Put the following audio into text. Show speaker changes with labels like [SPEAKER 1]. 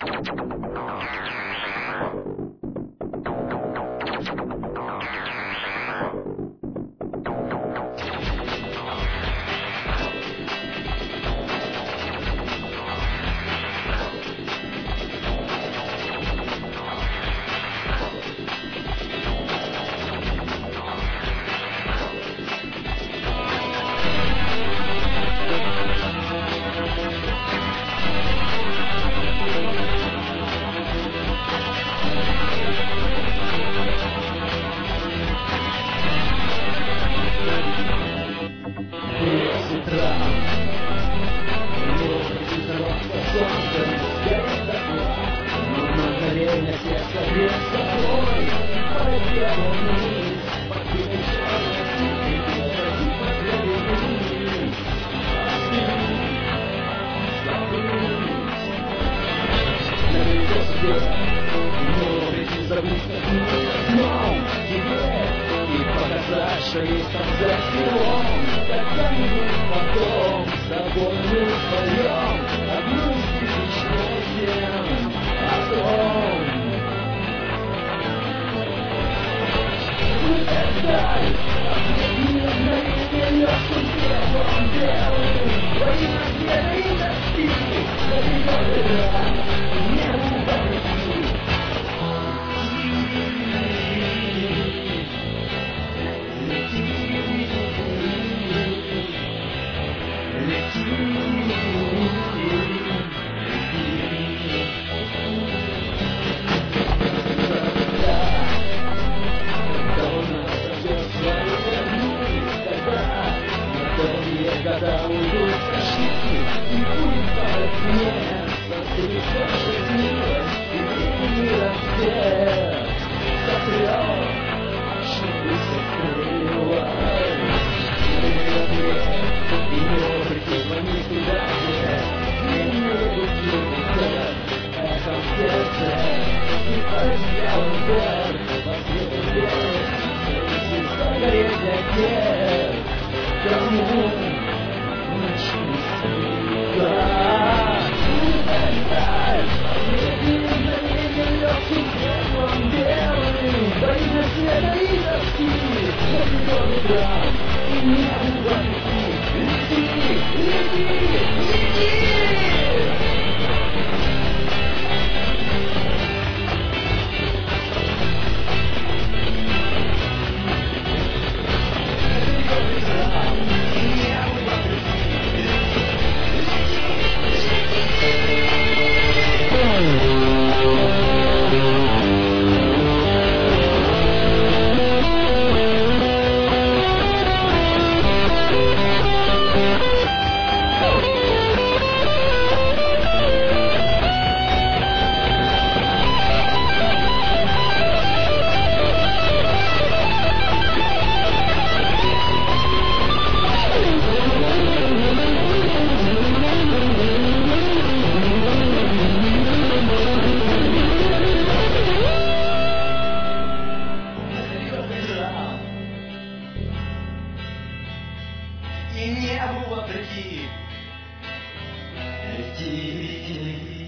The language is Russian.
[SPEAKER 1] Что есть создать крылом, когда-нибудь потом с тобой мы вдвоем одну из тысяч песен о том. Мы отдали последние мгновения легким первым белым во имя веры и тоски, небу вопреки. Когда уйдут ошибки, и будет падать место, ты не слышишь милость, и не рассвет сотрет ошибки закрылась. И не прикослони туда, где не руки эхом в сердце, и поразъял вверх, по свету вверх, загореть для тех, кому и небу вопреки. Лети, лети, лети.